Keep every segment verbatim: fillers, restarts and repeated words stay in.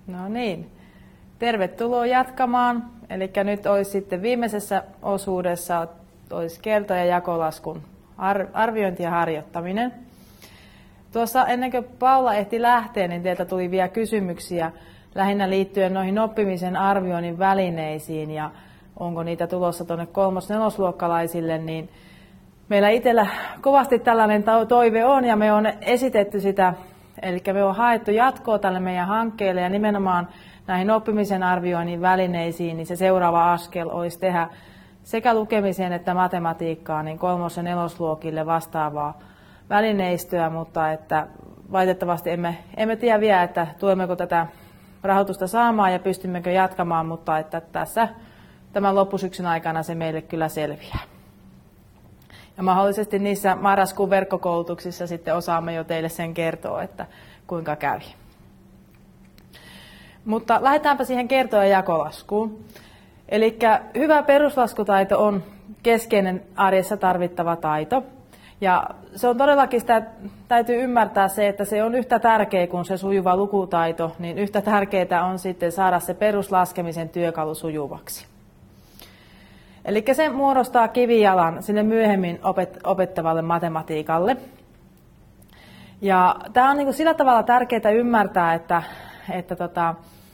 No niin, tervetuloa jatkamaan. Eli nyt olisi sitten viimeisessä osuudessa olisi kerto- ja jakolaskun arviointi ja harjoittaminen. Tuossa ennen kuin Paula ehti lähteä, niin teiltä tuli vielä kysymyksiä lähinnä liittyen noihin oppimisen arvioinnin välineisiin ja onko niitä tulossa tuonne kolmos-nelosluokkalaisille, niin meillä itsellä kovasti tällainen toive on ja me on esitetty sitä, eli me on haettu jatkoa tälle meidän hankkeelle ja nimenomaan näihin oppimisen arvioinnin välineisiin, niin se seuraava askel olisi tehdä sekä lukemiseen että matematiikkaan niin kolmos- ja nelosluokille vastaavaa välineistöä, mutta että valitettavasti emme, emme tiedä vielä, että tuemmeko tätä rahoitusta saamaan ja pystymmekö jatkamaan, mutta että tässä tämän loppusyksyn aikana se meille kyllä selviää. Ja mahdollisesti niissä marraskuun verkkokoulutuksissa sitten osaamme jo teille sen kertoa, että kuinka kävi. Mutta lähdetäänpä siihen kertoa ja jakolaskuun. Eli hyvä peruslaskutaito on keskeinen arjessa tarvittava taito. Ja se on todellakin sitä, täytyy ymmärtää se, että se on yhtä tärkeä kuin se sujuva lukutaito, niin yhtä tärkeää on sitten saada se peruslaskemisen työkalu sujuvaksi. Eli se muodostaa kivijalan sinne myöhemmin opet- opettavalle matematiikalle. Ja tämä on niin kuin sillä tavalla tärkeää ymmärtää, että, että, tota,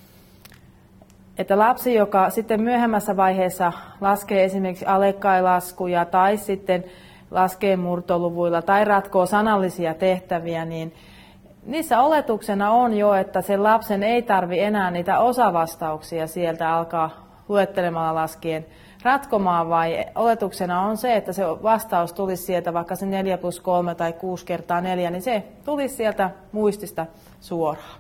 että lapsi, joka sitten myöhemmässä vaiheessa laskee esimerkiksi alekkailaskuja tai sitten laskee murtoluvuilla tai ratkoo sanallisia tehtäviä, niin niissä oletuksena on jo, että sen lapsen ei tarvi enää niitä osavastauksia sieltä alkaa luettelemalla laskien ratkomaan, vai oletuksena on se, että se vastaus tulisi sieltä, vaikka se neljä plus kolme tai kuusi kertaa neljä, niin se tulisi sieltä muistista suoraan.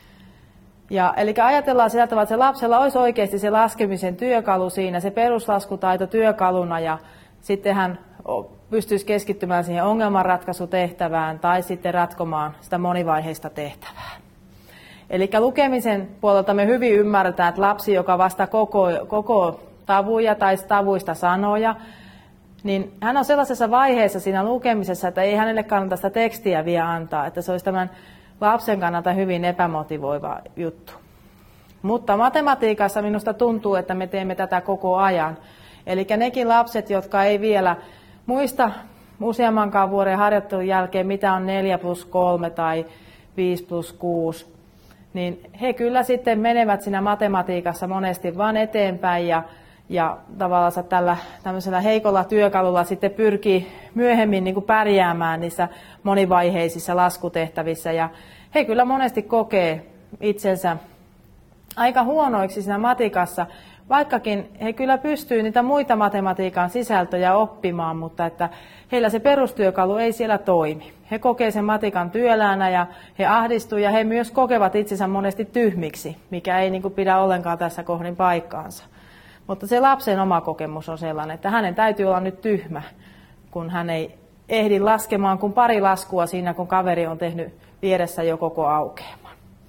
Ja, eli ajatellaan sillä tavalla, että se lapsella olisi oikeasti se laskemisen työkalu siinä, se peruslaskutaito työkaluna, ja sitten hän pystyisi keskittymään siihen ongelmanratkaisutehtävään tai sitten ratkomaan sitä monivaiheista tehtävää. Eli lukemisen puolelta me hyvin ymmärretään, että lapsi, joka vasta koko, koko tavuja tai tavuista sanoja, niin hän on sellaisessa vaiheessa siinä lukemisessa, että ei hänelle kannata sitä tekstiä vielä antaa, että se olisi tämän lapsen kannalta hyvin epämotivoiva juttu. Mutta matematiikassa minusta tuntuu, että me teemme tätä koko ajan. Eli nekin lapset, jotka ei vielä muista useammankaan vuoden harjoittelun jälkeen, mitä on neljä plus kolme tai viisi plus kuusi, niin he kyllä sitten menevät siinä matematiikassa monesti vaan eteenpäin ja, ja tavallaan tällä tämmöisellä heikolla työkalulla sitten pyrkii myöhemmin niin kuin pärjäämään niissä monivaiheisissa laskutehtävissä. Ja he kyllä monesti kokee itsensä aika huonoiksi siinä matikassa, vaikkakin he kyllä pystyvät niitä muita matematiikan sisältöjä oppimaan, mutta että heillä se perustyökalu ei siellä toimi. He kokee sen matikan työläänä ja he ahdistuvat ja he myös kokevat itsensä monesti tyhmiksi, mikä ei niin kuin pidä ollenkaan tässä kohdin paikkaansa. Mutta se lapsen oma kokemus on sellainen, että hänen täytyy olla nyt tyhmä, kun hän ei ehdi laskemaan kuin pari laskua siinä, kun kaveri on tehnyt vieressä jo koko aukeaman.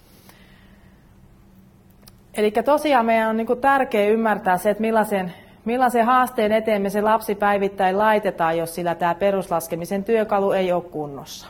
Eli tosiaan meidän on niin kuin tärkeää ymmärtää se, että millaisen, millaisen haasteen eteen me se lapsi päivittäin laitetaan, jos sillä tämä peruslaskemisen työkalu ei ole kunnossa.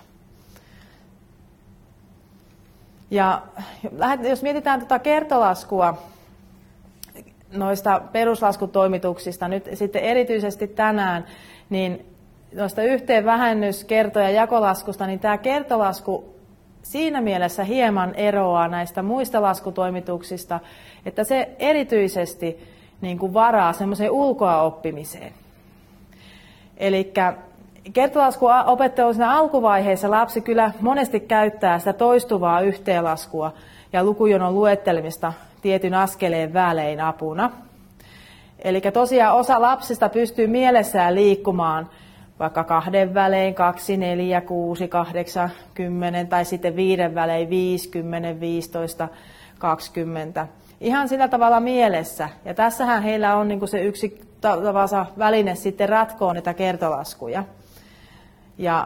Ja jos mietitään tuota kertolaskua noista peruslaskutoimituksista nyt sitten erityisesti tänään, niin noista yhteen vähennys-, kerto- ja jakolaskusta, niin tämä kertolasku siinä mielessä hieman eroaa näistä muista laskutoimituksista, että se erityisesti niin kuin varaa semmoiseen ulkoa oppimiseen. Eli kertolaskuopettelun siinä alkuvaiheessa lapsi kyllä monesti käyttää sitä toistuvaa yhteenlaskua ja lukujonon luettelemista tietyn askeleen välein apuna. Eli tosiaan osa lapsista pystyy mielessään liikkumaan vaikka kahden välein, kaksi, neljä, kuusi, kahdeksan, kymmenen tai sitten viiden välein, viisi, kymmenen, viisitoista, kaksikymmentä. Ihan sillä tavalla mielessä. Ja tässähän heillä on niin se yksi tavalla väline sitten ratkoa niitä kertolaskuja. Ja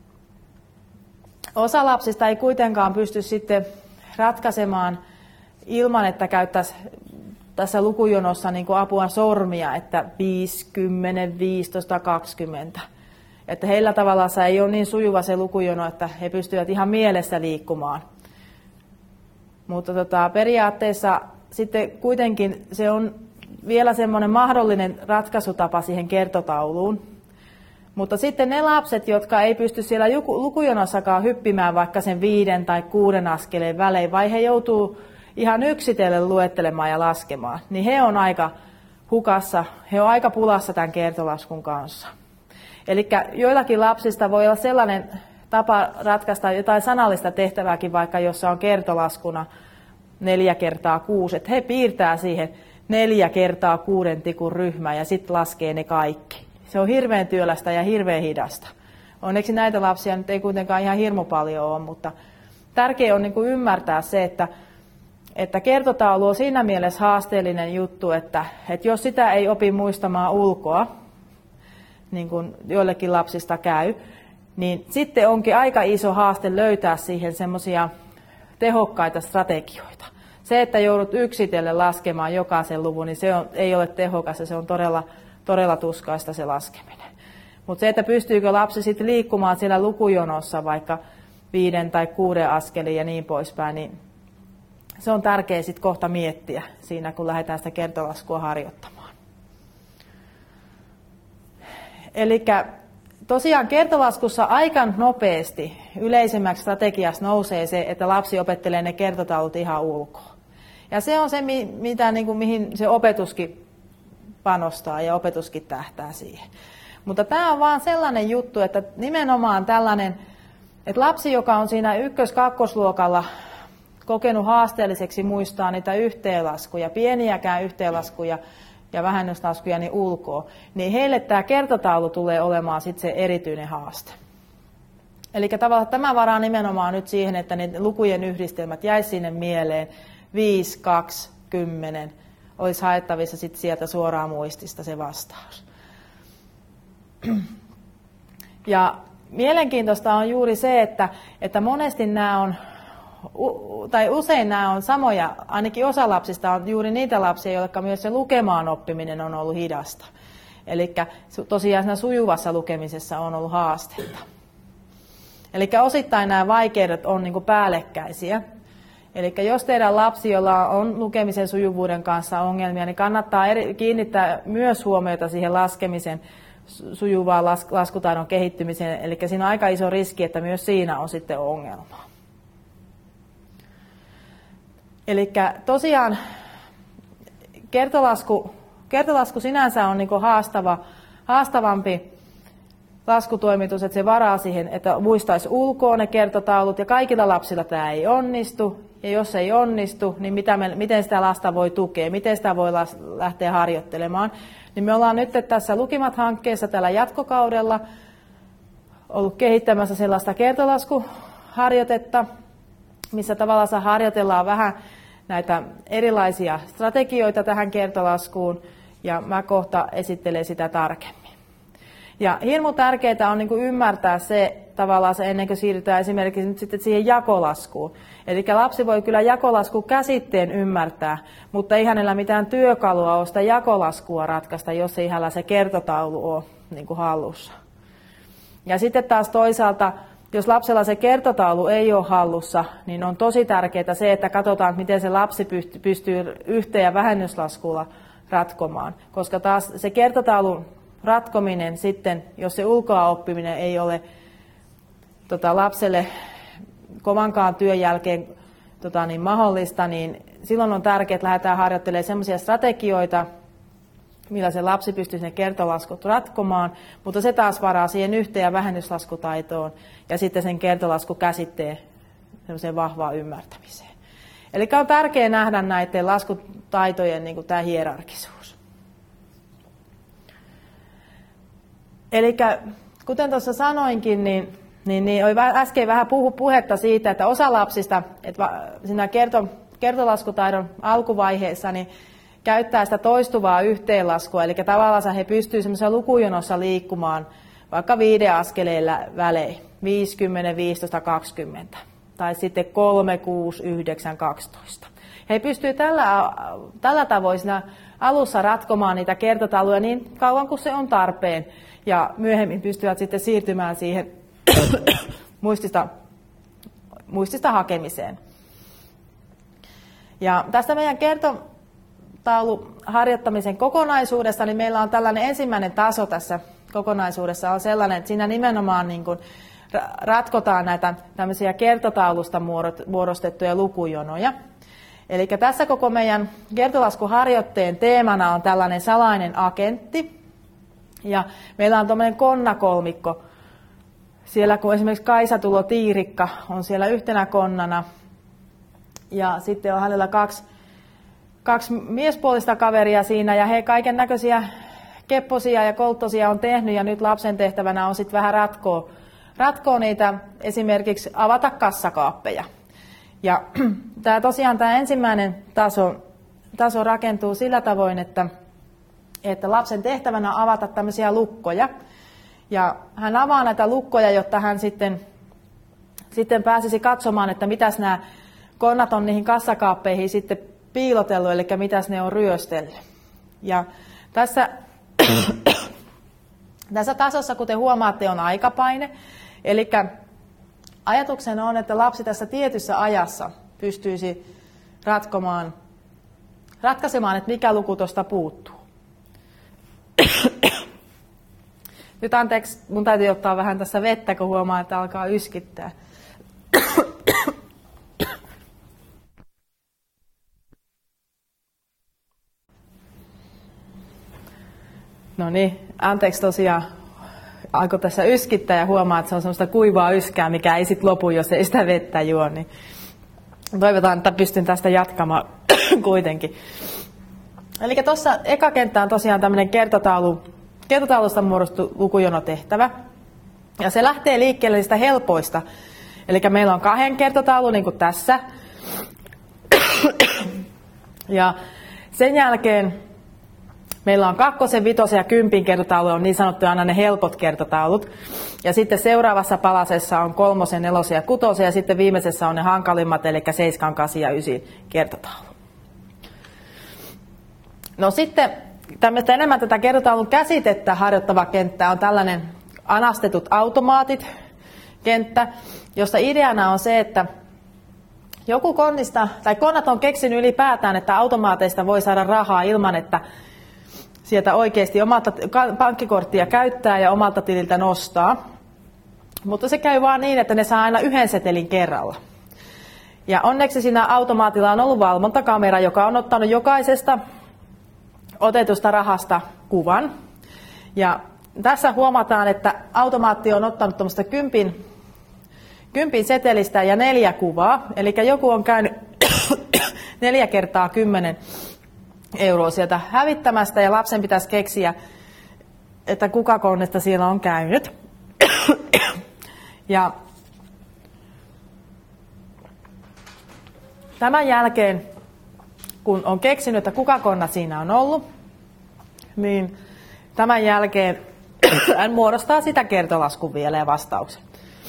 osa lapsista ei kuitenkaan pysty sitten ratkaisemaan ilman, että käyttäisi tässä lukujonossa niin kuin apua sormia, että viisi, kymmenen, viisitoista, kaksikymmentä. Että heillä tavallaan ei ole niin sujuva se lukujono, että he pystyvät ihan mielessä liikkumaan. Mutta tota, periaatteessa sitten kuitenkin se on vielä semmoinen mahdollinen ratkaisutapa siihen kertotauluun. Mutta sitten ne lapset, jotka ei pysty siellä lukujonossakaan hyppimään vaikka sen viiden tai kuuden askeleen välein, vai he joutuu ihan yksitellen luettelemaan ja laskemaan, niin he on aika hukassa, he on aika pulassa tämän kertolaskun kanssa. Eli joillakin lapsista voi olla sellainen tapa ratkaista jotain sanallista tehtävääkin, vaikka jossa on kertolaskuna neljä kertaa kuusi, että he piirtää siihen neljä kertaa kuuden tikun ryhmä ja sitten laskee ne kaikki. Se on hirveän työlästä ja hirveän hidasta. Onneksi näitä lapsia nyt ei kuitenkaan ihan hirmu paljon ole, mutta tärkeää on niin kuin ymmärtää se, että, että kertotaulu on siinä mielessä haasteellinen juttu, että, että jos sitä ei opi muistamaan ulkoa, niin kuin joillekin lapsista käy, niin sitten onkin aika iso haaste löytää siihen semmoisia tehokkaita strategioita. Se, että joudut yksitellen laskemaan jokaisen luvun, niin se on, ei ole tehokas ja se on todella, todella tuskaista se laskeminen. Mutta se, että pystyykö lapsi sitten liikkumaan siellä lukujonossa vaikka viiden tai kuuden askelin ja niin poispäin, niin se on tärkeää sitten kohta miettiä siinä, kun lähdetään sitä kertolaskua harjoittamaan. Eli tosiaan kertolaskussa aika nopeasti yleisemmäksi strategiassa nousee se, että lapsi opettelee ne kertotaulut ihan ulkoa. Ja se on se, mitä, niin kuin, mihin se opetuskin panostaa ja opetuskin tähtää siihen. Mutta tämä on vaan sellainen juttu, että nimenomaan tällainen, että lapsi, joka on siinä ykkös-kakkosluokalla kokenut haasteelliseksi muistaa niitä yhteenlaskuja, pieniäkään yhteenlaskuja ja vähennyslaskuja niin ulkoa, niin heille tämä kertotaulu tulee olemaan sitten se erityinen haaste. Eli tavallaan tämä varaa nimenomaan nyt siihen, että ne lukujen yhdistelmät jäisi sinne mieleen, viisi, kaksi, kymmenen, olisi haettavissa sitten sieltä suoraan muistista se vastaus. Ja mielenkiintoista on juuri se, että, että monesti nämä on, tai usein nämä on samoja, ainakin osa lapsista on juuri niitä lapsia, joilla myös se lukemaan oppiminen on ollut hidasta. Eli tosiaan siinä sujuvassa lukemisessa on ollut haasteita. Eli osittain nämä vaikeudet on niin kuin päällekkäisiä. Eli jos teidän lapsi, jolla on lukemisen sujuvuuden kanssa ongelmia, niin kannattaa eri, kiinnittää myös huomiota siihen laskemisen sujuvaan las, laskutaidon kehittymiseen. Eli siinä on aika iso riski, että myös siinä on sitten ongelma. Eli tosiaan kertolasku, kertolasku sinänsä on niin kuin haastava, haastavampi laskutoimitus, että se varaa siihen, että muistaisi ulkoa ne kertotaulut, ja kaikilla lapsilla tämä ei onnistu, ja jos ei onnistu, niin mitä me, miten sitä lasta voi tukea, miten sitä voi lähteä harjoittelemaan. Niin me ollaan nyt tässä Lukimat-hankkeessa tällä jatkokaudella ollut kehittämässä sellaista kertolaskuharjoitetta, missä tavallaan harjoitellaan vähän näitä erilaisia strategioita tähän kertolaskuun, ja mä kohta esittelen sitä tarkemmin. Ja hirmu tärkeää on niin kuin ymmärtää se tavallaan se ennen kuin siirrytään esimerkiksi nyt sitten siihen jakolaskuun. Eli lapsi voi kyllä jakolasku käsitteen ymmärtää, mutta ei hänellä mitään työkalua ole sitä jakolaskua ratkaista, jos ei hänellä se kertotaulu ole niin kuin hallussa. Ja sitten taas toisaalta, jos lapsella se kertotaulu ei ole hallussa, niin on tosi tärkeää se, että katsotaan, miten se lapsi pystyy yhteen- ja vähennyslaskulla ratkomaan. Koska taas se kertotaulun ratkominen sitten, jos se ulkoa oppiminen ei ole tota, lapselle kovankaan työn jälkeen tota, niin mahdollista, niin silloin on tärkeää, että lähdetään harjoittelemaan sellaisia strategioita, millä se lapsi pystyy ne kertolaskut ratkomaan, mutta se taas varaa siihen yhteen- ja vähennyslaskutaitoon ja sitten sen kertolaskukäsitteen semmoiseen vahvaan ymmärtämiseen. Eli on tärkeää nähdä näiden laskutaitojen niin kuin tämä hierarkisuus. Eli kuten tuossa sanoinkin, niin, niin, niin oli äsken vähän puhu, puhetta siitä, että osa lapsista että siinä kerto, kertolaskutaidon alkuvaiheessa niin käyttää sitä toistuvaa yhteenlaskua, eli tavallaan he pystyvät semmoisessa lukujonossa liikkumaan vaikka viiden askeleen välein, viisikymmentä, viisitoista, kaksikymmentä, tai sitten kolme, kuusi, yhdeksän, kaksitoista. He pystyvät tällä, tällä tavoin siinä alussa ratkomaan niitä kertotauluja niin kauan kuin se on tarpeen, ja myöhemmin pystyvät sitten siirtymään siihen muistista, muistista hakemiseen. Ja tästä meidän kertotauluharjoittamisen kokonaisuudessa, niin meillä on tällainen ensimmäinen taso tässä kokonaisuudessa on sellainen, että siinä nimenomaan niin kuin ratkotaan näitä tämmöisiä kertotaulusta muodostettuja lukujonoja. Eli tässä koko meidän kertolaskuharjoitteen teemana on tällainen salainen agentti. Ja meillä on tämmöinen konnakolmikko. Siellä kun esimerkiksi Kaisa Tulo Tiirikka on siellä yhtenä konnana. Ja sitten on hänellä kaksi, kaksi miespuolista kaveria siinä. Ja he kaiken näköisiä kepposia ja kolttosia on tehnyt. Ja nyt lapsen tehtävänä on sitten vähän ratkoa, ratkoa niitä, esimerkiksi avata kassakaappeja. Ja tämä tosiaan tämä ensimmäinen taso, taso rakentuu sillä tavoin, että, että lapsen tehtävänä on avata tämmöisiä lukkoja. Ja hän avaa näitä lukkoja, jotta hän sitten, sitten pääsisi katsomaan, että mitäs nämä konnat on niihin kassakaappeihin sitten piilotellut, eli mitäs ne on ryöstellyt. Ja tässä, tässä tasossa, kuten huomaatte, on aikapaine. Eli ajatuksena on, että lapsi tässä tietyssä ajassa pystyisi ratkomaan, ratkaisemaan, että mikä luku tuosta puuttuu. Nyt anteeksi, mun täytyy ottaa vähän tässä vettä, kun huomaa, että alkaa yskittää. No niin, anteeksi tosiaan, alkoi tässä yskittää ja huomaa, että se on semmoista kuivaa yskää, mikä ei sitten lopu, jos ei sitä vettä juo. Niin toivotaan, että pystyn tästä jatkamaan kuitenkin. Eli tuossa eka kenttä on tosiaan tämmöinen kertotaulu, kertotaulusta muodostu lukujonotehtävä. Ja se lähtee liikkeelle niistä helpoista. Eli meillä on kahden kertotaulu, niin kuin tässä. Ja sen jälkeen meillä on kakkosen, vitosen ja kympin kertotaulu, on niin sanottuja aina ne helpot kertotaulut. Ja sitten seuraavassa palasessa on kolmosen, nelosen ja kutosen, ja sitten viimeisessä on ne hankalimmat, eli seiskan, kasin ja ysin kertotaulu. No sitten tämmöistä enemmän tätä kertotaulun käsitettä harjoittava kenttä on tällainen anastetut automaatit kenttä, jossa ideana on se, että joku konnista, tai konnat on keksinyt ylipäätään, että automaateista voi saada rahaa ilman, että sieltä oikeasti omalta pankkikorttia käyttää ja omalta tililtä nostaa. Mutta se käy vaan niin, että ne saa aina yhden setelin kerralla. Ja onneksi siinä automaatilla on ollut valvontakamera, joka on ottanut jokaisesta otetusta rahasta kuvan. Ja tässä huomataan, että automaatti on ottanut tuommoista kympin, kympin setelistä ja neljä kuvaa. Eli joku on käynyt neljä kertaa kymmenen euroa sieltä hävittämästä ja lapsen pitäisi keksiä, että kuka konnesta siellä on käynyt. Ja tämän jälkeen, kun on keksinyt, että kuka konna siinä on ollut, niin tämän jälkeen hän muodostaa sitä kertolaskun vielä ja vastauksen.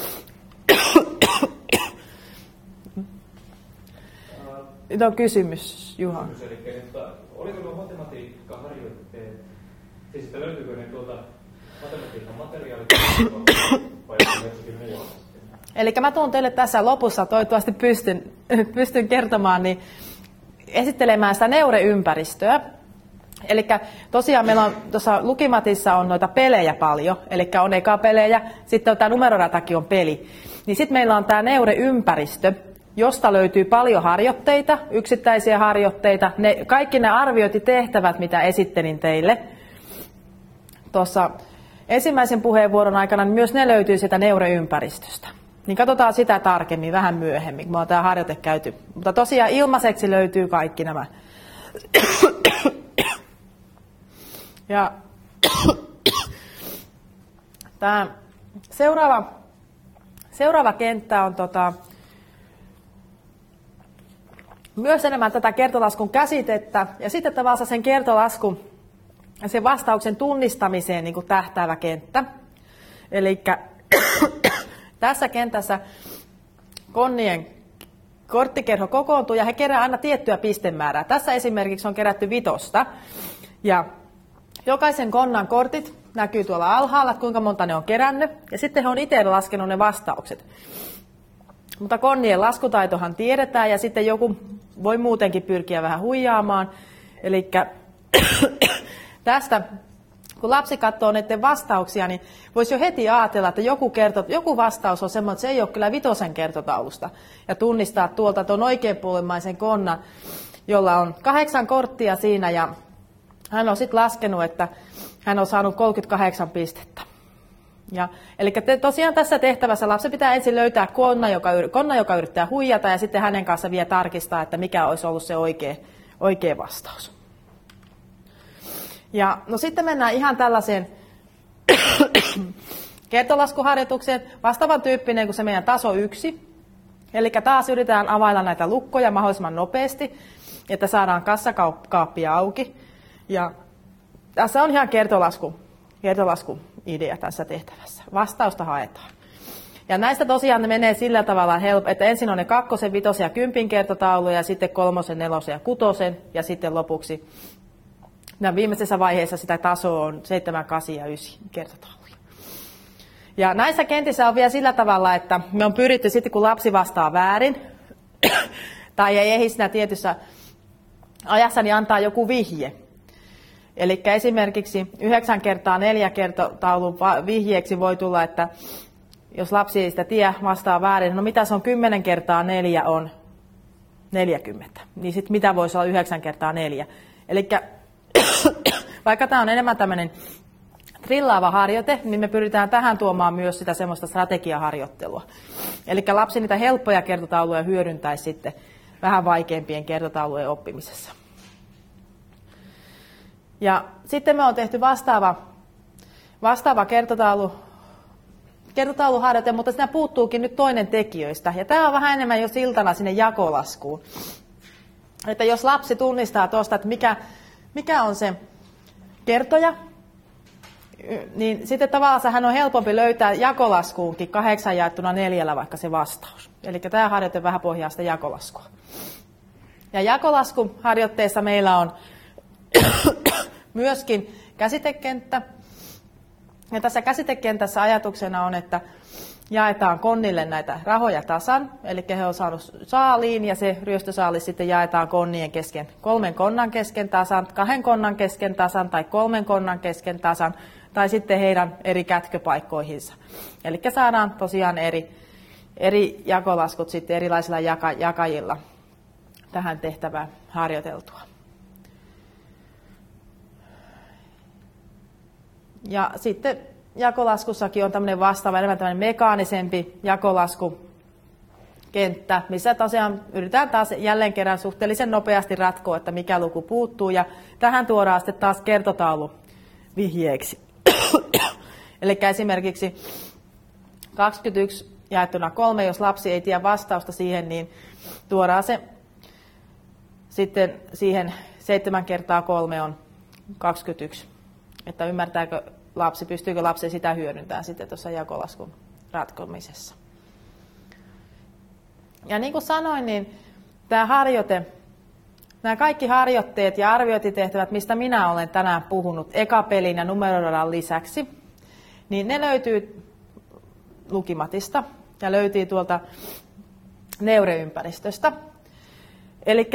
Nyt on kysymys, Juha. Kysymys, eli, että, oliko nuo matematiikkaharjoitteet, siis että löytyykö ne tuolta matematiikan materiaalit vai jossakin muualla? Eli mä tuun teille tässä lopussa, toivottavasti pystyn, pystyn kertomaan, niin esittelemään sitä neureympäristöä. Eli tosiaan meillä on tuossa Lukimatissa on noita pelejä paljon, eli on eka pelejä, sitten tämä numeroratakin on peli. Niin sitten meillä on tämä neureympäristö, josta löytyy paljon harjoitteita, yksittäisiä harjoitteita. Ne, kaikki ne arviointitehtävät, mitä esittelin teille tuossa ensimmäisen puheenvuoron aikana, niin myös ne löytyy sieltä neureympäristöstä. Niin katsotaan sitä tarkemmin vähän myöhemmin, kun me on tämä harjoite käyty. Mutta tosiaan ilmaiseksi löytyy kaikki nämä. Ja tämä seuraava, seuraava kenttä on tota, myös enemmän tätä kertolaskun käsitettä ja sitten tavallaan sen kertolaskun ja sen vastauksen tunnistamiseen niin kuin tähtäävä kenttä. Eli tässä kentässä konnien korttikerho kokoontuu ja he kerää aina tiettyä pistemäärää. Tässä esimerkiksi on kerätty vitosta ja jokaisen konnan kortit näkyy tuolla alhaalla, kuinka monta ne on kerännyt ja sitten he on itse laskenut ne vastaukset. Mutta konnien laskutaitohan tiedetään ja sitten joku voi muutenkin pyrkiä vähän huijaamaan. Eli tästä, kun lapsi katsoo näiden vastauksia, niin voisi jo heti ajatella, että joku, kerto, joku vastaus on semmoinen, että se ei ole kyllä vitosen kertotaulusta. Ja tunnistaa tuolta tuon oikeanpuolimmaisen konnan, jolla on kahdeksan korttia siinä ja hän on sitten laskenut, että hän on saanut kolmekymmentäkahdeksan pistettä. Ja, eli te, tosiaan tässä tehtävässä lapsi pitää ensin löytää konna joka, konna, joka yrittää huijata ja sitten hänen kanssa vielä tarkistaa, että mikä olisi ollut se oikea, oikea vastaus. Ja no sitten mennään ihan tällaiseen kertolaskuharjoitukseen, vastaavan tyyppinen kuin se meidän taso yksi. Eli taas yritetään availla näitä lukkoja mahdollisimman nopeasti, että saadaan kassakaappi auki. Ja tässä on ihan kertolasku, kertolaskuidea tässä tehtävässä. Vastausta haetaan. Ja näistä tosiaan ne menee sillä tavalla helppo, että ensin on ne kakkosen, vitosen ja kympin kertotauluja, ja sitten kolmosen, nelosen ja kutosen, ja sitten lopuksi ja viimeisessä vaiheessa sitä tasoa on seitsemän, kahdeksan ja yhdeksän kertotauluja. Ja näissä kentissä on vielä sillä tavalla, että me on pyritty sitten, kun lapsi vastaa väärin, tai ei ehdi siinä tietyssä ajassa, niin antaa joku vihje. Eli esimerkiksi yhdeksän kertaa neljä kertotaulun vihjeeksi voi tulla, että jos lapsi ei sitä tiedä, vastaa väärin, no mitä se on kymmenen kertaa neljä on neljäkymmentä. Niin sitten mitä voisi olla yhdeksän kertaa neljä. Eli vaikka tämä on enemmän tämmöinen trillaava harjoite, niin me pyritään tähän tuomaan myös sitä semmoista strategiaharjoittelua. Eli lapsi niitä helppoja kertotauluja hyödyntäisi sitten vähän vaikeampien kertotaulujen oppimisessa. Ja sitten me on tehty vastaava, vastaava kertotaulu, kertotauluharjoite, mutta siinä puuttuukin nyt toinen tekijöistä. Ja tämä on vähän enemmän jo siltana sinne jakolaskuun. Että jos lapsi tunnistaa tuosta, että mikä, mikä on se kertoja, niin sitten tavallaan hän on helpompi löytää jakolaskuunkin kahdeksan jaettuna neljällä vaikka se vastaus. Eli tämä harjoite vähän pohjaa sitä jakolaskua. Ja jakolaskuharjoitteessa meillä on myöskin käsitekenttä. Ja tässä käsitekentässä ajatuksena on, että jaetaan konnille näitä rahoja tasan, eli he on saanut saaliin ja se ryöstösaali sitten jaetaan konnien kesken, kolmen konnan kesken tasan, kahden konnan kesken tasan tai kolmen konnan kesken tasan tai sitten heidän eri kätköpaikkoihinsa. Eli saadaan tosiaan eri, eri jakolaskut sitten erilaisilla jaka, jakajilla tähän tehtävään harjoiteltua. Ja sitten jakolaskussakin on tämmöinen vastaava, enemmän tämmöinen mekaanisempi jakolaskukenttä, missä tosiaan yritetään taas jälleen kerran suhteellisen nopeasti ratkoa, että mikä luku puuttuu. Ja tähän tuodaan sitten taas kertotaulu vihjeeksi. Eli esimerkiksi kaksikymmentäyksi jaettuna kolme, jos lapsi ei tiedä vastausta siihen, niin tuodaan se sitten siihen seitsemän kertaa kolme on kaksikymmentäyksi. Että ymmärtääkö lapsi, pystyykö lapsi sitä hyödyntämään sitten tuossa jakolaskun ratkomisessa. Ja niin kuin sanoin, niin tämä harjoite, nämä kaikki harjoitteet ja arviointitehtävät, mistä minä olen tänään puhunut ekapelin ja numeroradan lisäksi, niin ne löytyy Lukimatista ja löytyy tuolta Neure-ympäristöstä. Eli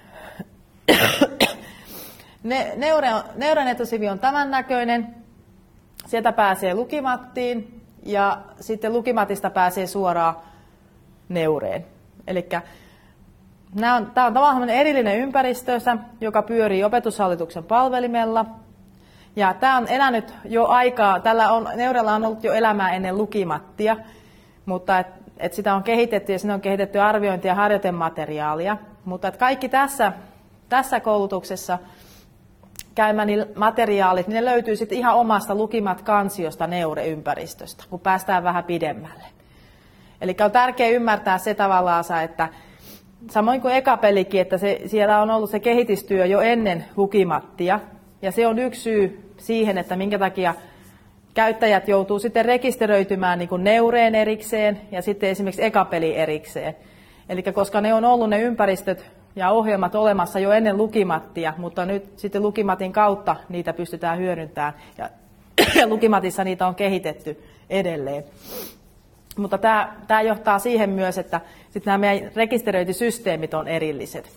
Ne, neure, Neuren etusivi on tämän näköinen, sieltä pääsee Lukimattiin ja sitten Lukimatista pääsee suoraan Neureen. Eli tämä on tavallaan erillinen ympäristössä, joka pyörii opetushallituksen palvelimella. Ja tämä on elänyt jo aikaa, tällä on, Neurella on ollut jo elämää ennen Lukimattia, mutta et, et sitä on kehitetty ja siinä on kehitetty arviointi- ja harjoitemateriaalia. Mutta et kaikki tässä, tässä koulutuksessa käymäni materiaalit, niin ne löytyy sitten ihan omasta Lukimat-kansiosta Neure-ympäristöstä, kun päästään vähän pidemmälle. Eli on tärkeää ymmärtää se tavallaan, että samoin kuin ekapelikin, että se, siellä on ollut se kehitystyö jo ennen Lukimattia, ja se on yksi syy siihen, että minkä takia käyttäjät joutuu sitten rekisteröitymään niin kuin Neureen erikseen ja sitten esimerkiksi ekapeli erikseen. Eli koska ne on ollut ne ympäristöt ja ohjelmat olemassa jo ennen Lukimattia, mutta nyt sitten Lukimatin kautta niitä pystytään hyödyntämään ja, ja Lukimatissa niitä on kehitetty edelleen. Mutta tämä, tämä johtaa siihen myös, että sit nämä meidän rekisteröintisysteemit on erilliset.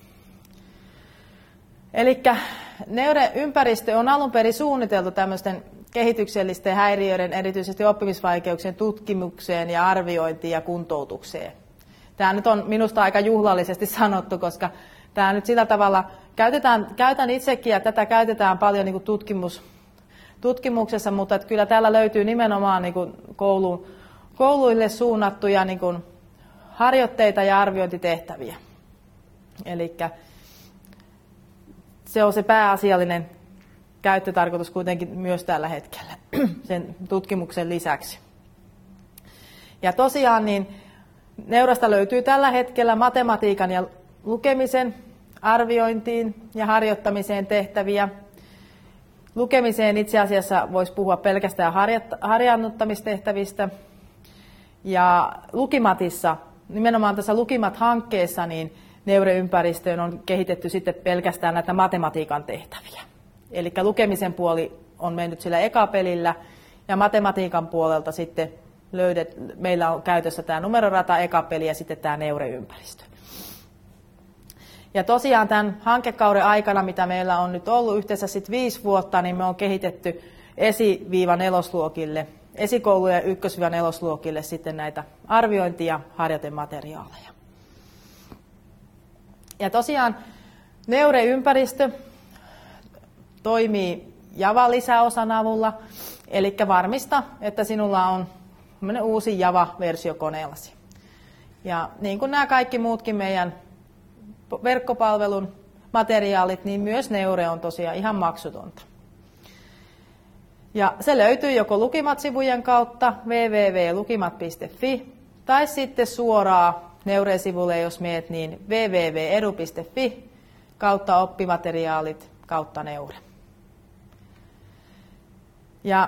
Eli neureympäristö on alun perin suunniteltu tämmöisten kehityksellisten häiriöiden, erityisesti oppimisvaikeuksien tutkimukseen ja arviointiin ja kuntoutukseen. Tämä nyt on minusta aika juhlallisesti sanottu, koska tämä nyt sillä tavalla käytetään, käytän itsekin ja tätä käytetään paljon niin kuin tutkimus, tutkimuksessa, mutta että kyllä täällä löytyy nimenomaan niin kuin koulu, kouluille suunnattuja niin kuin harjoitteita ja arviointitehtäviä. Eli se on se pääasiallinen käyttötarkoitus kuitenkin myös tällä hetkellä sen tutkimuksen lisäksi. Ja tosiaan niin Neurasta löytyy tällä hetkellä matematiikan ja lukemisen arviointiin ja harjoittamiseen tehtäviä. Lukemiseen itse asiassa voisi puhua pelkästään harjaannuttamistehtävistä. Ja Lukimatissa, nimenomaan tässä Lukimat-hankkeessa, niin neuroympäristöön on kehitetty sitten pelkästään näitä matematiikan tehtäviä. Eli lukemisen puoli on mennyt sillä ekapelillä ja matematiikan puolelta sitten löydet, meillä on käytössä tämä numerorata ekapeli ja sitten tämä neureympäristö. Ja tosiaan tämän hankekauden aikana, mitä meillä on nyt ollut yhteensä sitten viisi vuotta, niin me on kehitetty esi-nelosluokille, esikoulujen ykkös-nelosluokille sitten näitä arviointi- ja harjoitemateriaaleja. Ja tosiaan neureympäristö toimii Java-lisäosan avulla, eli varmista, että sinulla on uusi Java-versio koneellasi. Ja niin kuin nämä kaikki muutkin meidän verkkopalvelun materiaalit, niin myös Neure on tosiaan ihan maksutonta. Ja se löytyy joko Lukimat-sivujen kautta double-u double-u double piste lukimat piste fi tai sitten suoraan Neure-sivulle, jos meet, niin double-u double-u double piste edu piste fi kautta oppimateriaalit kautta Neure. Ja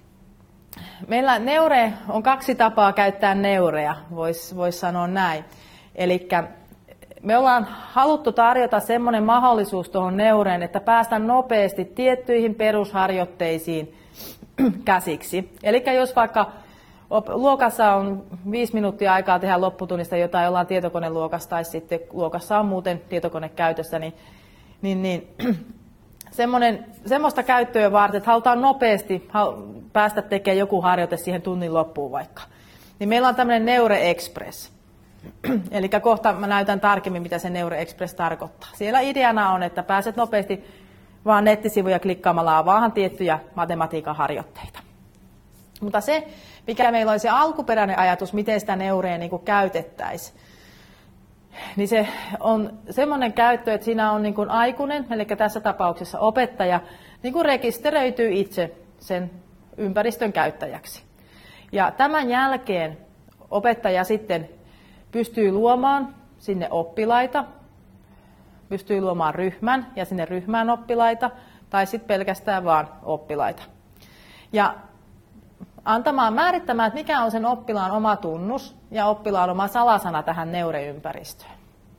meillä Neure on kaksi tapaa käyttää Neurea, voisi vois sanoa näin. Eli me ollaan haluttu tarjota semmoinen mahdollisuus tuohon Neureen, että päästään nopeasti tiettyihin perusharjoitteisiin käsiksi. Eli jos vaikka luokassa on viisi minuuttia aikaa tehdä lopputunnista jotain, jollain tietokoneluokassa tai sitten luokassa on muuten tietokone käytössä, niin, niin, niin semmoinen, semmoista käyttöä varten, että halutaan nopeasti päästä tekemään joku harjoite siihen tunnin loppuun vaikka. Niin meillä on tämmöinen Neure Express. Eli kohta mä näytän tarkemmin, mitä se Neure Express tarkoittaa. Siellä ideana on, että pääset nopeasti vaan nettisivuja klikkaamalla avaahan tiettyjä matematiikan harjoitteita. Mutta se, mikä meillä oli se alkuperäinen ajatus, miten sitä Neurea niin kuin käytettäisiin, niin se on semmoinen käyttö, että siinä on niin kuin aikuinen, eli tässä tapauksessa opettaja, niin kuin rekisteröityy itse sen ympäristön käyttäjäksi. Ja tämän jälkeen opettaja sitten pystyy luomaan sinne oppilaita, pystyy luomaan ryhmän ja sinne ryhmään oppilaita, tai sitten pelkästään vaan oppilaita. Ja antamaan määrittämään, että mikä on sen oppilaan oma tunnus ja oppilaan oma salasana tähän neureympäristöön.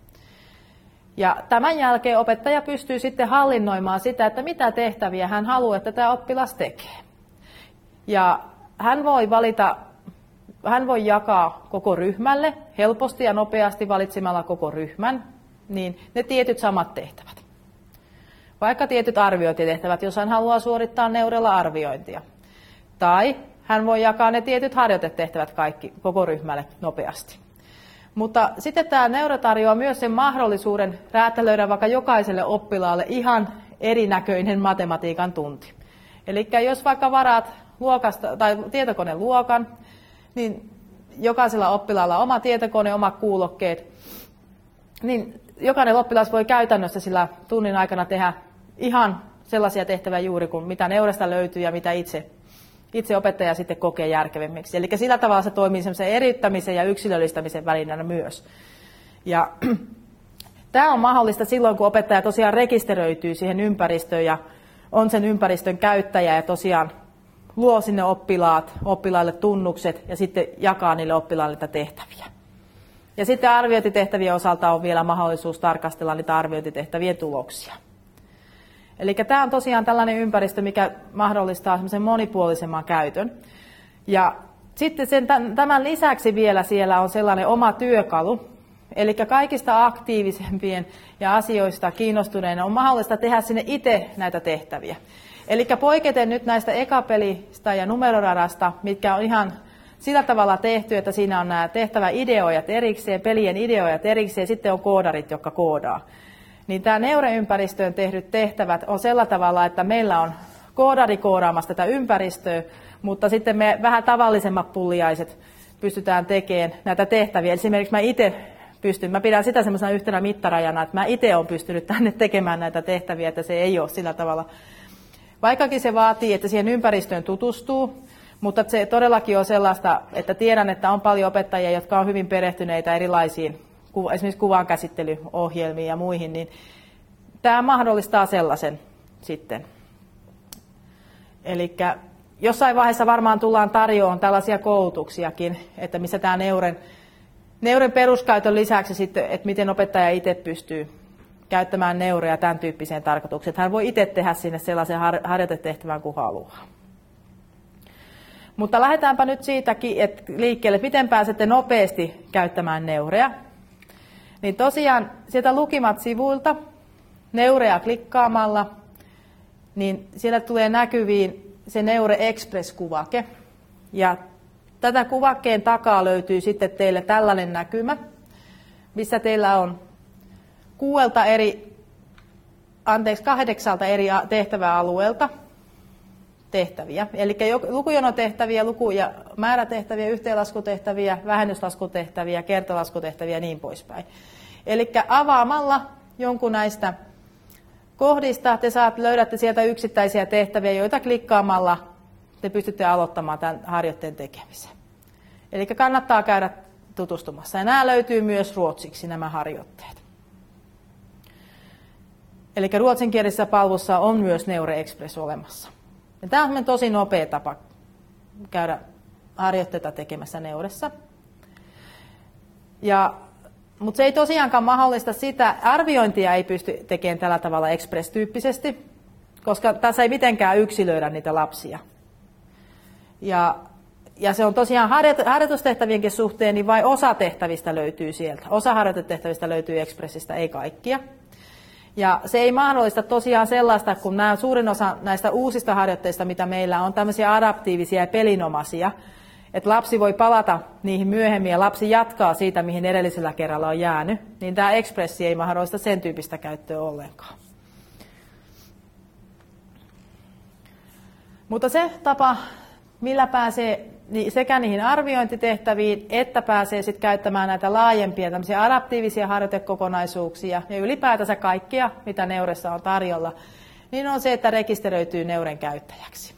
Ja tämän jälkeen opettaja pystyy sitten hallinnoimaan sitä, että mitä tehtäviä hän haluaa, että tämä oppilas tekee. Ja hän voi valita, hän voi jakaa koko ryhmälle helposti ja nopeasti valitsemalla koko ryhmän, niin ne tietyt samat tehtävät. Vaikka tietyt arviointitehtävät, jos hän haluaa suorittaa Neurella arviointia. Tai hän voi jakaa ne tietyt harjoitetehtävät kaikki koko ryhmälle nopeasti. Mutta sitten tämä Neure tarjoaa myös sen mahdollisuuden räätälöidä vaikka jokaiselle oppilaalle ihan erinäköinen matematiikan tunti. Eli jos vaikka varaat luokasta, tai tietokoneluokan, niin jokaisella oppilaalla oma tietokone, oma kuulokkeet, niin jokainen oppilas voi käytännössä sillä tunnin aikana tehdä ihan sellaisia tehtäviä juuri kuin mitä Neuresta löytyy ja mitä itse, itse opettaja sitten kokee järkevämmiksi. Eli sillä tavalla se toimii semmoisen eriyttämisen ja yksilöllistämisen välineenä myös. Ja tämä on mahdollista silloin, kun opettaja tosiaan rekisteröityy siihen ympäristöön ja on sen ympäristön käyttäjä ja tosiaan luo sinne oppilaat, oppilaille tunnukset ja sitten jakaa niille oppilaille niitä tehtäviä. Ja sitten arviointitehtävien osalta on vielä mahdollisuus tarkastella niitä arviointitehtävien tuloksia. Eli tämä on tosiaan tällainen ympäristö, mikä mahdollistaa semmoisen monipuolisemman käytön. Ja sitten sen, tämän lisäksi vielä siellä on sellainen oma työkalu, eli kaikista aktiivisempien ja asioista kiinnostuneena on mahdollista tehdä sinne itse näitä tehtäviä. Eli poiketen nyt näistä ekapelistä ja numeroradasta, mitkä on ihan sillä tavalla tehty, että siinä on nämä tehtäväideojat erikseen, pelien ideojat erikseen, ja sitten on koodarit, jotka koodaa. Niin tämä Neure-ympäristöön tehdyt tehtävät on sillä tavalla, että meillä on koodari koodaamassa tätä ympäristöä, mutta sitten me vähän tavallisemmat pulliaiset pystytään tekemään näitä tehtäviä. Esimerkiksi mä itse pystyn, mä pidän sitä semmoisena yhtenä mittarajana, että mä itse olen pystynyt tänne tekemään näitä tehtäviä, että se ei ole sillä tavalla. Vaikkakin se vaatii, että siihen ympäristöön tutustuu, mutta se todellakin on sellaista, että tiedän, että on paljon opettajia, jotka on hyvin perehtyneitä erilaisiin, esimerkiksi kuvankäsittelyohjelmiin ja muihin, niin tämä mahdollistaa sellaisen sitten. Eli jossain vaiheessa varmaan tullaan tarjoamaan tällaisia koulutuksiakin, että missä tämä Neuren, Neuren peruskäytön lisäksi sitten, että miten opettaja itse pystyy käyttämään Neurea tämän tyyppiseen tarkoitukseen. Että hän voi itse tehdä sinne sellaisen harjoitetehtävän kuin haluaa. Mutta lähdetäänpä nyt siitäkin että liikkeelle, että miten pääsette nopeasti käyttämään Neurea. Niin tosiaan sieltä lukimat sivuilta Neurea klikkaamalla, niin siellä tulee näkyviin se Neure Express-kuvake. Ja tätä kuvakkeen takaa löytyy sitten teille tällainen näkymä, missä teillä on kuuelta eri, anteeksi, kahdeksalta eri tehtäväalueelta tehtäviä. Eli lukujonotehtäviä, luku- ja määrätehtäviä, yhteenlaskutehtäviä, vähennyslaskutehtäviä, kertolaskutehtäviä ja niin poispäin. Eli avaamalla jonkun näistä kohdista te saat, löydätte sieltä yksittäisiä tehtäviä, joita klikkaamalla te pystytte aloittamaan tämän harjoitteen tekemisen. Eli kannattaa käydä tutustumassa. Ja nämä löytyy myös ruotsiksi, nämä harjoitteet. Eli ruotsinkielisessä palvelussa on myös Neure Express olemassa. Ja tämä on tosi nopea tapa käydä harjoitteita tekemässä Neuressa. Ja, mutta se ei tosiaankaan mahdollista sitä, arviointia ei pysty tekemään tällä tavalla Express-tyyppisesti, koska tässä ei mitenkään yksilöidä niitä lapsia. Ja, ja se on tosiaan harjoitustehtävienkin suhteen, niin vain osa tehtävistä löytyy sieltä. Osa harjoitetehtävistä löytyy Expressistä, ei kaikkia. Ja se ei mahdollista tosiaan sellaista, kun nämä suurin osa näistä uusista harjoitteista, mitä meillä on, tämmöisiä adaptiivisia ja pelinomaisia, että lapsi voi palata niihin myöhemmin ja lapsi jatkaa siitä, mihin edellisellä kerralla on jäänyt, niin tämä Expressi ei mahdollista sen tyyppistä käyttöä ollenkaan. Mutta se tapa, millä pääsee sekä niihin arviointitehtäviin, että pääsee sitten käyttämään näitä laajempia tämmöisiä adaptiivisia harjoitekokonaisuuksia ja ylipäätänsä kaikkia, mitä Neuressa on tarjolla, niin on se, että rekisteröityy Neuren käyttäjäksi.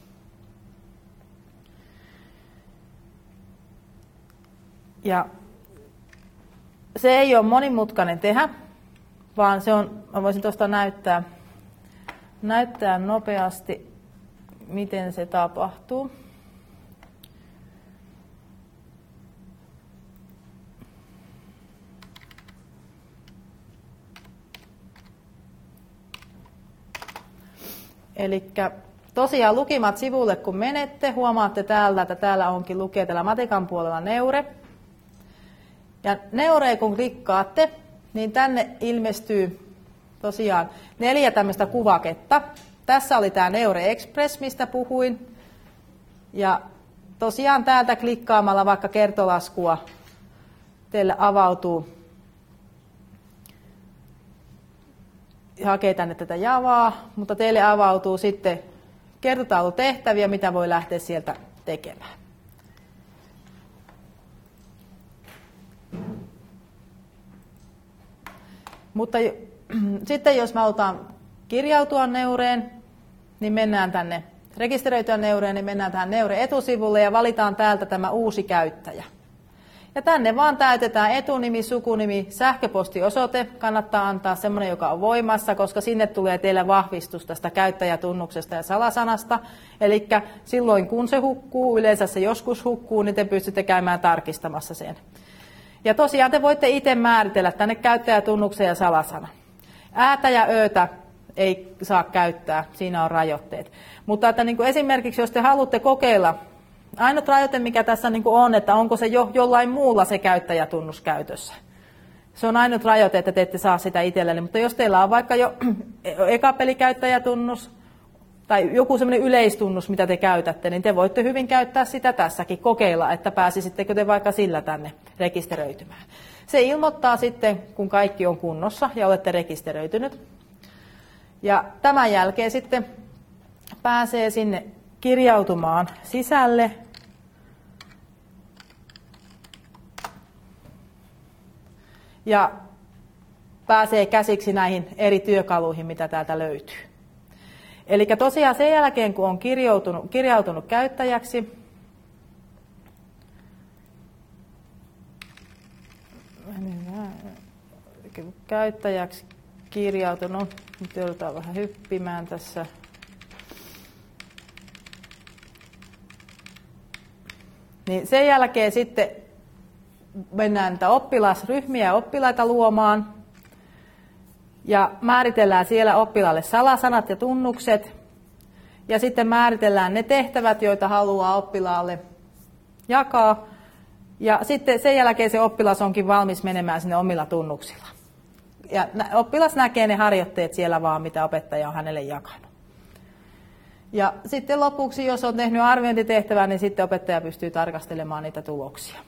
Ja se ei ole monimutkainen tehdä, vaan se on, mä voisin tuosta näyttää, näyttää nopeasti, miten se tapahtuu. Eli tosiaan lukimat sivulle kun menette, huomaatte täältä, että täällä onkin lukee täällä matikan puolella Neure. Ja Neureen kun klikkaatte, niin tänne ilmestyy tosiaan neljä tämmöistä kuvaketta. Tässä oli tämä Neure Express, mistä puhuin. Ja tosiaan täältä klikkaamalla vaikka kertolaskua teille avautuu, hakee tänne tätä javaa, mutta teille avautuu sitten kertotaulutehtäviä, mitä voi lähteä sieltä tekemään. Mutta sitten jos me halutaan kirjautua Neureen, niin mennään tänne rekisteröityä Neureen, niin mennään tähän Neure etusivulle ja valitaan täältä tämä uusi käyttäjä. Ja tänne vaan täytetään etunimi, sukunimi, sähköpostiosoite. Kannattaa antaa semmoinen, joka on voimassa, koska sinne tulee teille vahvistus tästä käyttäjätunnuksesta ja salasanasta. Eli silloin kun se hukkuu, yleensä se joskus hukkuu, niin te pystytte käymään tarkistamassa sen. Ja tosiaan te voitte itse määritellä tänne käyttäjätunnuksen ja salasana. Äätä ja öötä ei saa käyttää, siinä on rajoitteet. Mutta että niin kuin esimerkiksi jos te haluatte kokeilla, ainut rajoite, mikä tässä niin kuin on, että onko se jo jollain muulla se käyttäjätunnus käytössä. Se on ainut rajoite, että te ette saa sitä itselleni, mutta jos teillä on vaikka jo eka pelikäyttäjätunnus tai joku semmoinen yleistunnus, mitä te käytätte, niin te voitte hyvin käyttää sitä tässäkin, kokeilla, että pääsisittekö te vaikka sillä tänne rekisteröitymään. Se ilmoittaa sitten, kun kaikki on kunnossa ja olette rekisteröitynyt. Ja tämän jälkeen sitten pääsee sinne kirjautumaan sisälle. Ja pääsee käsiksi näihin eri työkaluihin, mitä täältä löytyy. Eli tosiaan sen jälkeen, kun on kirjautunut, kirjautunut käyttäjäksi, käyttäjäksi kirjautunut, nyt joudutaan vähän hyppimään tässä. Niin sen jälkeen sitten mennään niitä oppilasryhmiä ja oppilaita luomaan ja määritellään siellä oppilaalle salasanat ja tunnukset ja sitten määritellään ne tehtävät, joita haluaa oppilaalle jakaa ja sitten sen jälkeen se oppilas onkin valmis menemään sinne omilla tunnuksilla. Ja oppilas näkee ne harjoitteet siellä vaan, mitä opettaja on hänelle jakanut. Ja sitten lopuksi, jos on tehnyt arviointitehtävää, niin sitten opettaja pystyy tarkastelemaan niitä tuloksia.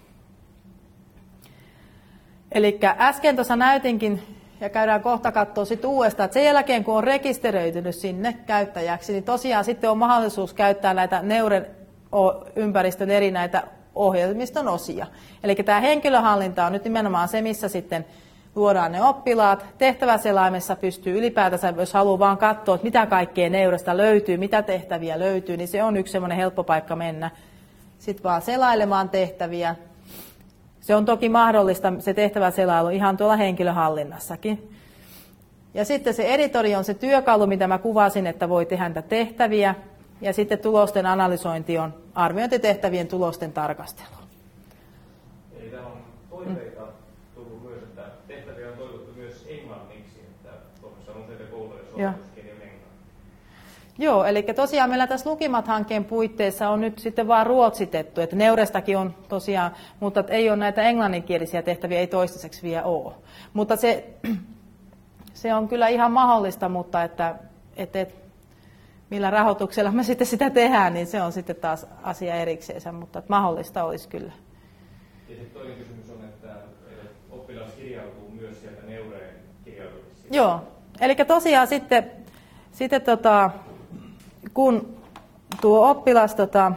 Eli äsken tuossa näytinkin, ja käydään kohta katsoa sitten uudestaan, että sen jälkeen kun on rekisteröitynyt sinne käyttäjäksi, niin tosiaan sitten on mahdollisuus käyttää näitä Neuren ympäristön eri näitä ohjelmiston osia. Eli tämä henkilöhallinta on nyt nimenomaan se, missä sitten luodaan ne oppilaat. Tehtäväselaimessa pystyy ylipäätänsä, jos haluaa vaan katsoa, että mitä kaikkea Neuresta löytyy, mitä tehtäviä löytyy, niin se on yksi semmoinen helppo paikka mennä. Sitten vaan selailemaan tehtäviä. Se on toki mahdollista, se tehtäväselailu ihan tuolla henkilöhallinnassakin. Ja sitten se editori on se työkalu, mitä mä kuvasin, että voi tehdä näitä tehtäviä. Ja sitten tulosten analysointi on arviointitehtävien tulosten tarkastelu. Eli täällä on toiveita tullut myös, että tehtäviä on toivottu myös englanniksi, että Suomessa on useita kouluja, joissa opetuskieli on englanti. Joo, eli tosiaan meillä tässä Lukimat-hankkeen puitteissa on nyt sitten vaan ruotsitettu, että Neurestakin on tosiaan, mutta ei ole näitä englanninkielisiä tehtäviä, ei toistaiseksi vielä ole. Mutta se, se on kyllä ihan mahdollista, mutta että, että millä rahoituksella me sitten sitä tehdään, niin se on sitten taas asia erikseen, mutta että mahdollista olisi kyllä. Ja sitten toinen kysymys on, että oppilas kirjautuu myös sieltä Neureen kirjautumista. Joo, eli tosiaan sitten, sitten tota, kun tuo oppilas, tota,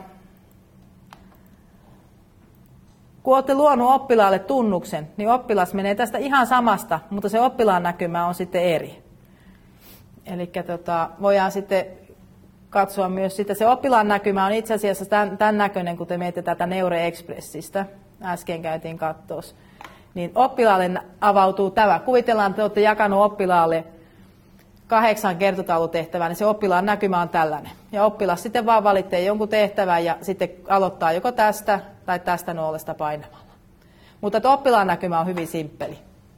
kun olette luonut oppilaalle tunnuksen, niin oppilas menee tästä ihan samasta, mutta se oppilaan näkymä on sitten eri. Eli tota, voidaan sitten katsoa myös sitä. Se oppilaan näkymä on itse asiassa tämän, tämän näköinen, kun te mietitte tätä Neure Expressistä. Äsken käytiin katsoa. Niin oppilaalle avautuu tämä. Kuvitellaan, että te olette jakanut oppilaalle kahdeksan kertotaulutehtävää, niin se oppilaan näkymä on tällainen. Ja oppilas sitten vaan valitsee jonkun tehtävän ja sitten aloittaa joko tästä tai tästä nuolesta painamalla. Mutta oppilaan näkymä on hyvin simppeli.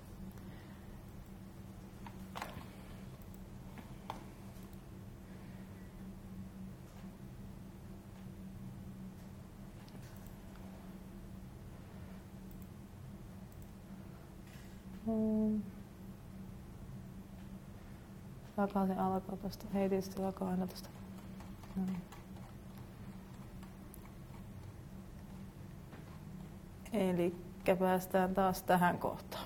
Takaisin alkaa tuosta. Hei, tietysti alkaa aina tuosta. No niin. Eli päästään taas tähän kohtaan.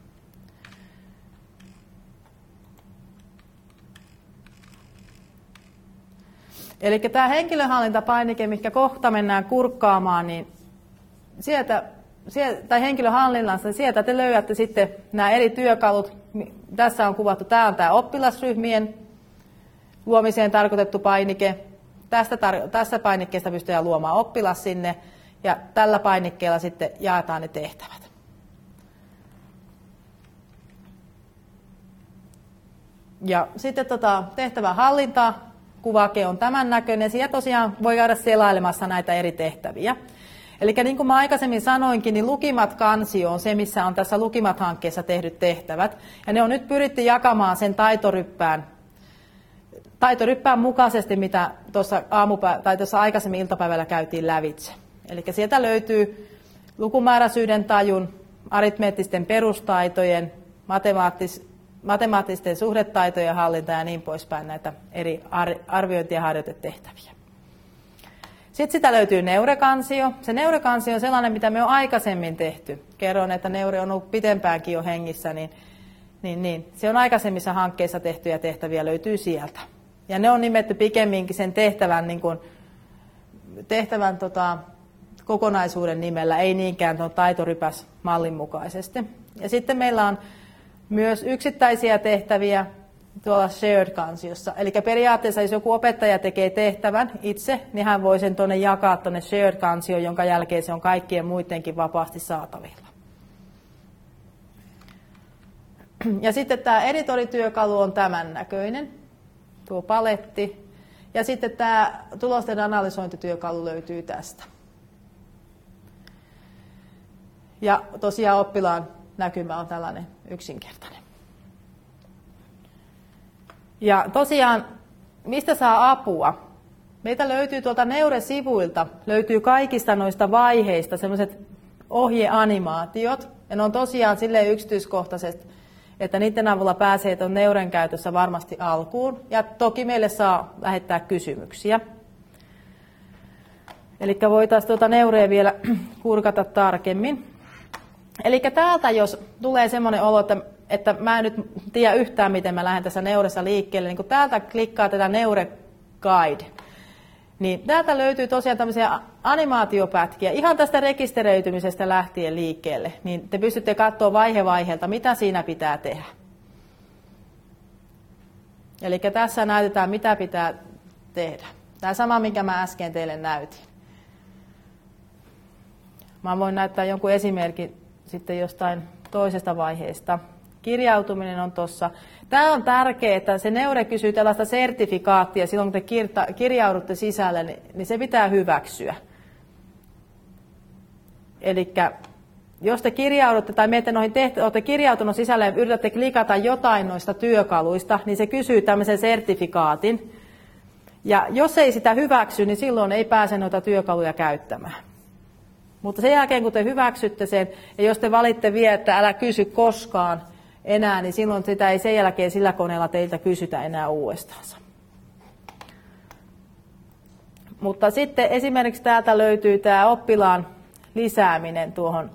Eli tämä henkilöhallintapainike, mikä kohta mennään kurkkaamaan, niin sieltä tai henkilöhallinnassa, niin sieltä te löydätte sitten nämä eri työkalut. Tässä on kuvattu, tämä on tämä oppilasryhmien luomiseen tarkoitettu painike. Tästä tar- tässä painikkeesta pystytään luomaan oppilas sinne ja tällä painikkeella sitten jaetaan ne tehtävät. Ja sitten tota, tehtävän hallinta, kuvake on tämän näköinen. Siellä tosiaan voi käydä selailemassa näitä eri tehtäviä. Eli niin kuin mä aikaisemmin sanoinkin, niin Lukimat-kansio on se, missä on tässä Lukimat-hankkeessa tehdyt tehtävät. Ja ne on nyt pyritty jakamaan sen taitoryppään, taitoryppään mukaisesti, mitä tuossa aamupä- tai tuossa aikaisemmin iltapäivällä käytiin lävitse. Eli sieltä löytyy lukumääräisyyden tajun, aritmeettisten perustaitojen, matemaattis- matemaattisten suhdetaitojen hallinta ja niin poispäin näitä eri arviointi- ja harjoitetehtäviä. Sitten sitä löytyy neurekansio. Se neurekansio on sellainen, mitä me on aikaisemmin tehty. Kerron, että neure on ollut pitempäänkin jo hengissä, niin, niin, niin. se on aikaisemmissa hankkeissa tehtyjä tehtäviä löytyy sieltä. Ja ne on nimetty pikemminkin sen tehtävän, niin kuin, tehtävän tota, kokonaisuuden nimellä, ei niinkään tuon taitorypäs mallin mukaisesti. Ja sitten meillä on myös yksittäisiä tehtäviä tuolla shared-kansiossa. Eli periaatteessa, jos joku opettaja tekee tehtävän itse, niin hän voi sen tuonne jakaa tuonne shared-kansioon, jonka jälkeen se on kaikkien muidenkin vapaasti saatavilla. Ja sitten tämä editorityökalu on tämän näköinen, tuo paletti. Ja sitten tämä tulosten analysointityökalu löytyy tästä. Ja tosiaan oppilaan näkymä on tällainen yksinkertainen. Ja tosiaan, mistä saa apua? Meitä löytyy tuolta Neure-sivuilta, löytyy kaikista noista vaiheista sellaiset ohjeanimaatiot. Ja ne on tosiaan silleen yksityiskohtaiset, että niiden avulla pääsee tuon Neuren käytössä varmasti alkuun. Ja toki meille saa lähettää kysymyksiä. Eli voitaisiin tuota Neurea vielä kurkata tarkemmin. Eli täältä, jos tulee semmoinen olo, että, että mä en nyt tiedä yhtään, miten mä lähden tässä Neuressa liikkeelle, niin kun täältä klikkaa tätä Neure Guide, niin täältä löytyy tosiaan tämmöisiä animaatiopätkiä, ihan tästä rekisteröitymisestä lähtien liikkeelle, niin te pystytte katsoa vaihe vaiheelta, mitä siinä pitää tehdä. Eli tässä näytetään, mitä pitää tehdä. Tämä sama, minkä mä äsken teille näytin. Mä voin näyttää jonkun esimerkin sitten jostain toisesta vaiheesta. Kirjautuminen on tuossa. Tämä on tärkeää, että se Neure kysyy tällaista sertifikaattia silloin, kun te kirjaudutte sisälle, niin se pitää hyväksyä. Eli jos te kirjaudutte tai menette noihin tehtä- olette kirjautunut sisälle ja yritätte klikata jotain noista työkaluista, niin se kysyy tämmöisen sertifikaatin. Ja jos ei sitä hyväksy, niin silloin ei pääse noita työkaluja käyttämään. Mutta sen jälkeen, kun te hyväksytte sen, ja jos te valitte vielä, että älä kysy koskaan enää, niin silloin sitä ei sen jälkeen sillä koneella teiltä kysytä enää uudestaan. Mutta sitten esimerkiksi täältä löytyy tämä oppilaan lisääminen tuohon.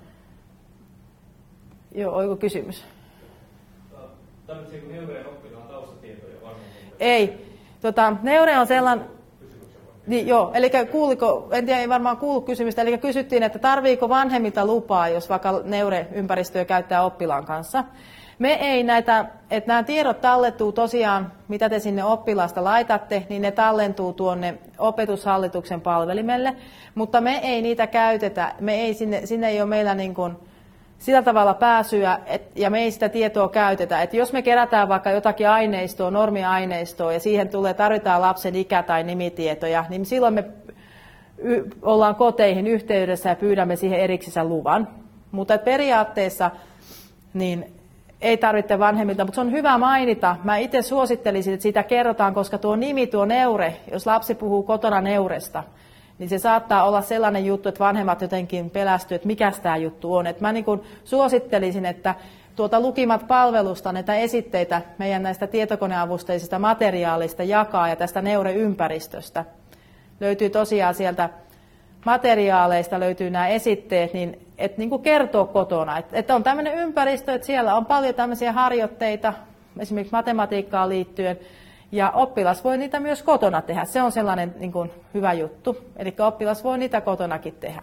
Joo, oliko kysymys? Tämmöisiä kuin Neureen oppilaan taustatietoja varmaan. Ei. Tota, Neure on sellainen... Niin, joo, eli kuuliko, en tiedä, ei varmaan kuulu kysymystä, eli kysyttiin, että tarviiko vanhemmilta lupaa, jos vaikka Neure-ympäristöä käyttää oppilaan kanssa. Me ei näitä, että nämä tiedot tallettuu tosiaan, mitä te sinne oppilaasta laitatte, niin ne tallentuu tuonne opetushallituksen palvelimelle, mutta me ei niitä käytetä, me ei sinne, sinne ei ole meillä niin kuin sillä tavalla pääsyä, et, ja me ei sitä tietoa käytetä. Et jos me kerätään vaikka jotakin aineistoa, normiaineistoa, ja siihen tulee, tarvitaan lapsen ikä- tai nimitietoja, niin silloin me y- ollaan koteihin yhteydessä ja pyydämme siihen eriksensä luvan. Mutta periaatteessa niin ei tarvitse vanhemmilta, mutta se on hyvä mainita. Mä itse suosittelisin, että siitä kerrotaan, koska tuo nimi, tuo Neure, jos lapsi puhuu kotona Neuresta, niin se saattaa olla sellainen juttu, että vanhemmat jotenkin pelästyy, että mikä tämä juttu on. Et mä niin kun suosittelisin, että tuota lukimat palvelusta näitä esitteitä meidän näistä tietokoneavusteisista materiaalista jakaa ja tästä Neure-ympäristöstä. Löytyy tosiaan sieltä materiaaleista löytyy nämä esitteet, niin että niin kuin kertoo kotona, että, että on tämmöinen ympäristö, että siellä on paljon tämmöisiä harjoitteita, esimerkiksi matematiikkaan liittyen, ja oppilas voi niitä myös kotona tehdä. Se on sellainen niin kuin hyvä juttu, eli oppilas voi niitä kotonakin tehdä.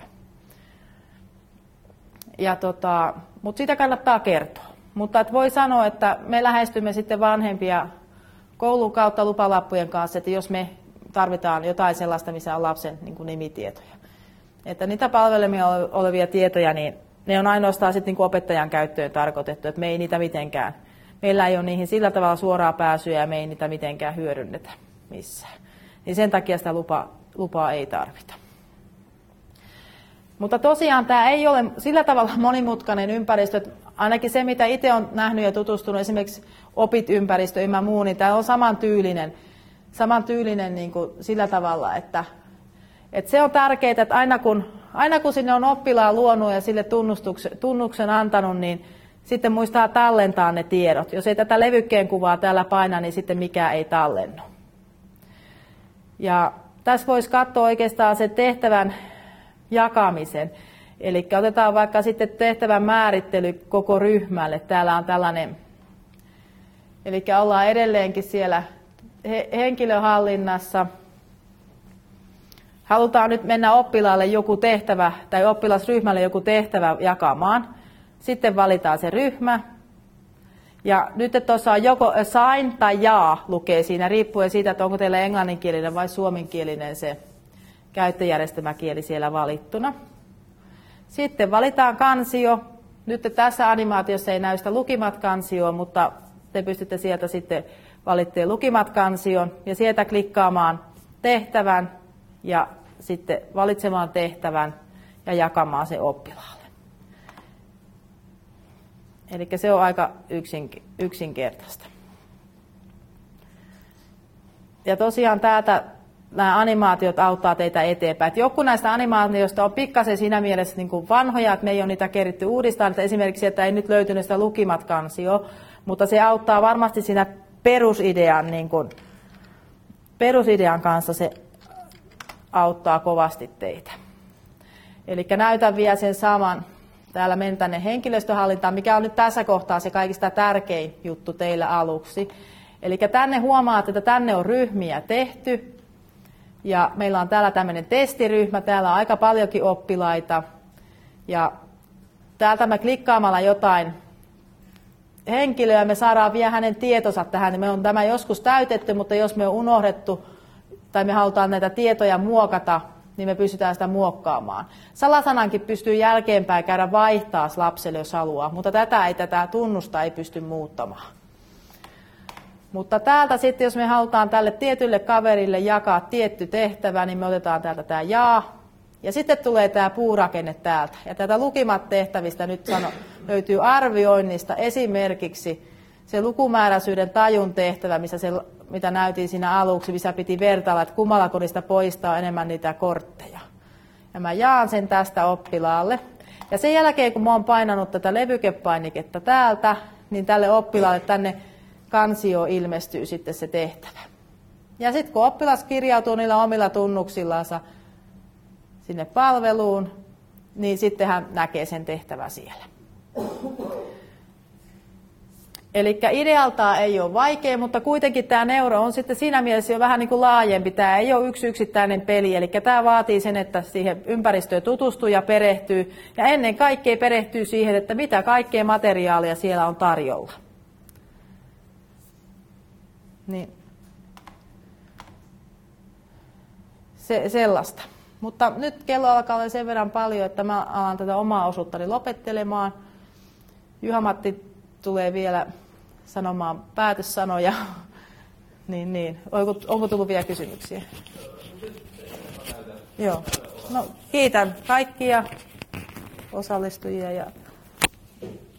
Ja tota, mutta sitä kannattaa kertoa. Mutta että voi sanoa, että me lähestymme sitten vanhempia koulun kautta lupalappujen kanssa, että jos me tarvitaan jotain sellaista, missä on lapsen niin kuin nimitietoja. Että niitä palvelemia olevia tietoja, niin ne on ainoastaan sitten niin kuin opettajan käyttöön tarkoitettu, että me ei niitä mitenkään, meillä ei ole niihin sillä tavalla suoraa pääsyä ja me ei niitä mitenkään hyödynnetä missään. Niin sen takia sitä lupa, lupaa ei tarvita. Mutta tosiaan tämä ei ole sillä tavalla monimutkainen ympäristö, että ainakin se mitä itse olen nähnyt ja tutustunut, esimerkiksi opit-ympäristö ynnä muu, niin tämä on samantyylinen. samantyylinen niin kuin sillä tavalla, että, että se on tärkeää, että aina kun, aina kun sinne on oppilaan luonut ja sille tunnuksen antanut, niin sitten muistaa tallentaa ne tiedot. Jos ei tätä levykkeen kuvaa täällä paina, niin sitten mikään ei tallennu. Ja tässä voisi katsoa oikeastaan sen tehtävän jakamisen. Eli otetaan vaikka sitten tehtävän määrittely koko ryhmälle. Täällä on tällainen, eli ollaan edelleenkin siellä henkilöhallinnassa. Halutaan nyt mennä oppilaalle joku tehtävä tai oppilasryhmälle joku tehtävä jakamaan. Sitten valitaan se ryhmä. Ja nyt tuossa on joko assign tai jaa lukee siinä, riippuen siitä, että onko teillä englanninkielinen vai suomenkielinen se käyttöjärjestelmäkieli siellä valittuna. Sitten valitaan kansio. Nyt tässä animaatiossa ei näy sitä lukimat-kansioa, mutta te pystytte sieltä sitten valitteen lukimat-kansion ja sieltä klikkaamaan tehtävän ja sitten valitsemaan tehtävän ja jakamaan se oppilaalle. Eli se on aika yksinkertaista. Ja tosiaan täältä nämä animaatiot auttaa teitä eteenpäin. Et joku näistä animaatioista on pikkasen siinä mielessä niin kuin vanhoja, että me ei ole niitä keritty uudestaan. Että esimerkiksi, että ei nyt löytynyt sitä lukimat-kansio, mutta se auttaa varmasti siinä perusidean, niin kuin, perusidean kanssa se auttaa kovasti teitä. Eli näytän vielä sen saman. Täällä menen tänne henkilöstöhallintaan, mikä on nyt tässä kohtaa se kaikista tärkein juttu teillä aluksi. Eli tänne huomaat, että tänne on ryhmiä tehty. Ja meillä on täällä tämmöinen testiryhmä, täällä on aika paljonkin oppilaita. Ja täältä me klikkaamalla jotain henkilöä, me saadaan vielä hänen tietonsa tähän. Me on tämä joskus täytetty, mutta jos me on unohdettu tai me halutaan näitä tietoja muokata, niin me pystytään sitä muokkaamaan. Salasanankin pystyy jälkeenpäin käydä vaihtaa lapselle, jos haluaa, mutta tätä ei tätä tunnusta ei pysty muuttamaan. Mutta täältä sitten, jos me halutaan tälle tietylle kaverille jakaa tietty tehtävä, niin me otetaan täältä tämä jaa. Ja sitten tulee tämä puurakenne täältä. Ja tätä lukimat tehtävistä nyt sano, löytyy arvioinnista esimerkiksi se lukumääräisyyden tajun tehtävä, missä se, mitä näytin siinä aluksi, missä piti vertailla, että kummalla kodista poistaa enemmän niitä kortteja. Ja mä jaan sen tästä oppilaalle. Ja sen jälkeen, kun mä oon painanut tätä levykepainiketta täältä, niin tälle oppilaalle tänne kansio ilmestyy sitten se tehtävä. Ja sitten kun oppilas kirjautuu niillä omilla tunnuksillansa sinne palveluun, niin sitten hän näkee sen tehtävän siellä. Eli idealtaan ei ole vaikea, mutta kuitenkin tämä neuro on sitten siinä mielessä jo vähän niin kuin laajempi. Tämä ei ole yksi yksittäinen peli, eli tämä vaatii sen, että siihen ympäristöön tutustuu ja perehtyy. Ja ennen kaikkea perehtyy siihen, että mitä kaikkea materiaalia siellä on tarjolla. Niin. Se, sellaista. Mutta nyt kello alkaa olla sen verran paljon, että mä alan tätä omaa osuuttani lopettelemaan. Juha-Matti tulee vielä sanomaan päätössanoja. niin, niin. Onko, onko tullut vielä kysymyksiä? Joo. No, kiitän kaikkia osallistujia ja